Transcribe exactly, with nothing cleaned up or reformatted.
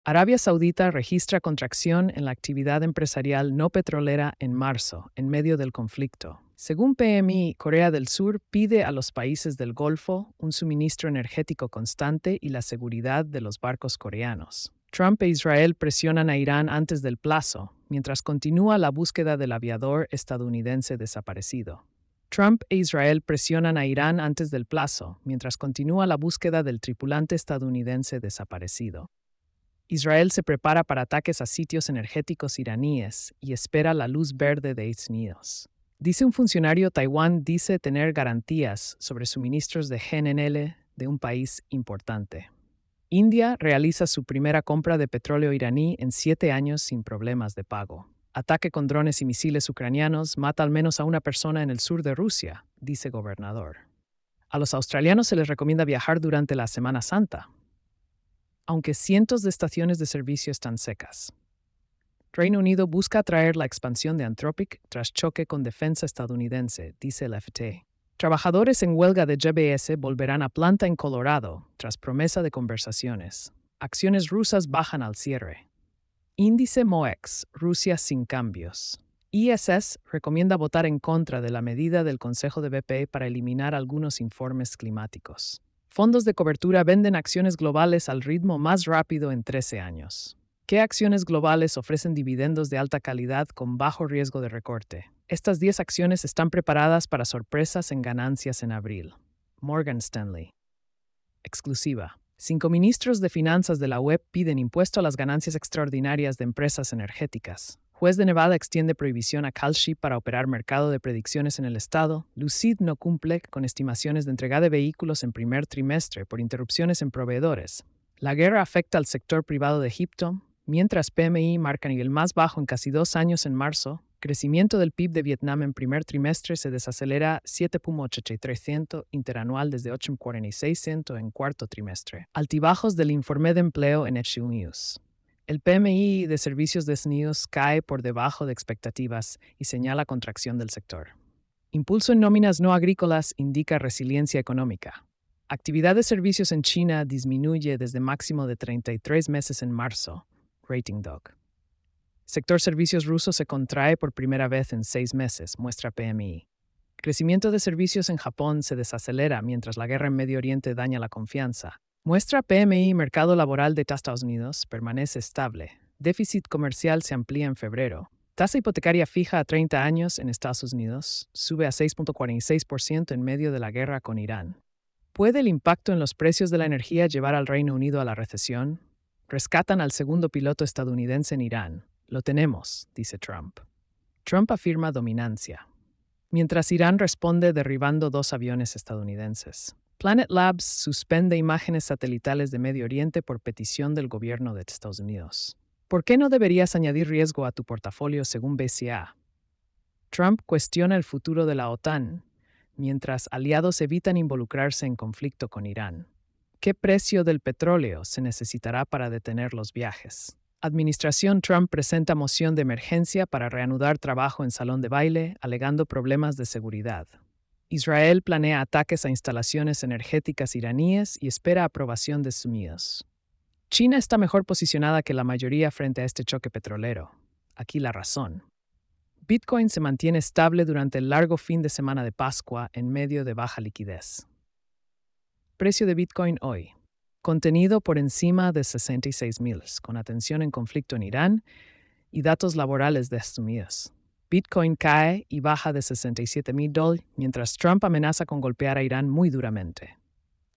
Arabia Saudita registra contracción en la actividad empresarial no petrolera en marzo, en medio del conflicto. Según P M I, Corea del Sur pide a los países del Golfo un suministro energético constante y la seguridad de los barcos coreanos. Trump e Israel presionan a Irán antes del plazo, mientras continúa la búsqueda del aviador estadounidense desaparecido. Trump e Israel presionan a Irán antes del plazo, mientras continúa la búsqueda del tripulante estadounidense desaparecido. Israel se prepara para ataques a sitios energéticos iraníes y espera la luz verde de Estados Unidos. Dice un funcionario, Taiwán dice tener garantías sobre suministros de G N L de un país importante. India realiza su primera compra de petróleo iraní en siete años sin problemas de pago. Ataque con drones y misiles ucranianos mata al menos a una persona en el sur de Rusia, dice gobernador. A los australianos se les recomienda viajar durante la Semana Santa, aunque cientos de estaciones de servicio están secas. Reino Unido busca atraer la expansión de Anthropic tras choque con defensa estadounidense, dice el F T. Trabajadores en huelga de G B S volverán a planta en Colorado tras promesa de conversaciones. Acciones rusas bajan al cierre. Índice M O E X, Rusia sin cambios. I S S recomienda votar en contra de la medida del Consejo de B P para eliminar algunos informes climáticos. Fondos de cobertura venden acciones globales al ritmo más rápido en trece años. ¿Qué acciones globales ofrecen dividendos de alta calidad con bajo riesgo de recorte? Estas diez acciones están preparadas para sorpresas en ganancias en abril. Morgan Stanley. Exclusiva. Cinco ministros de finanzas de la U E P piden impuesto a las ganancias extraordinarias de empresas energéticas. Juez de Nevada extiende prohibición a Kalshi para operar mercado de predicciones en el estado. Lucid no cumple con estimaciones de entrega de vehículos en primer trimestre por interrupciones en proveedores. La guerra afecta al sector privado de Egipto, mientras P M I marca nivel más bajo en casi dos años en marzo. Crecimiento del P I B de Vietnam en primer trimestre se desacelera siete punto ochenta y tres por ciento interanual desde ocho punto cuarenta y seis por ciento en cuarto trimestre. Altibajos del informe de empleo en H U News. El P M I de servicios de Estados Unidos cae por debajo de expectativas y señala contracción del sector. Impulso en nóminas no agrícolas indica resiliencia económica. Actividad de servicios en China disminuye desde máximo de treinta y tres meses en marzo. Rating Dog. Sector servicios ruso se contrae por primera vez en seis meses, muestra P M I. Crecimiento de servicios en Japón se desacelera mientras la guerra en Medio Oriente daña la confianza. Muestra P M I mercado laboral de Estados Unidos permanece estable. Déficit comercial se amplía en febrero. Tasa hipotecaria fija a treinta años en Estados Unidos sube a seis punto cuarenta y seis por ciento en medio de la guerra con Irán. ¿Puede el impacto en los precios de la energía llevar al Reino Unido a la recesión? Rescatan al segundo piloto estadounidense en Irán. Lo tenemos, dice Trump. Trump afirma dominancia. Mientras Irán responde derribando dos aviones estadounidenses. Planet Labs suspende imágenes satelitales de Medio Oriente por petición del gobierno de Estados Unidos. ¿Por qué no deberías añadir riesgo a tu portafolio según B C A? Trump cuestiona el futuro de la OTAN, mientras aliados evitan involucrarse en conflicto con Irán. ¿Qué precio del petróleo se necesitará para detener los viajes? Administración Trump presenta moción de emergencia para reanudar trabajo en salón de baile, alegando problemas de seguridad. Israel planea ataques a instalaciones energéticas iraníes y espera aprobación de Estados Unidos. China está mejor posicionada que la mayoría frente a este choque petrolero. Aquí la razón. Bitcoin se mantiene estable durante el largo fin de semana de Pascua en medio de baja liquidez. Precio de Bitcoin hoy. Contenido por encima de sesenta y seis mil, con atención en conflicto en Irán y datos laborales de Estados Unidos. Bitcoin cae y baja de sesenta y siete mil dólares, mientras Trump amenaza con golpear a Irán muy duramente.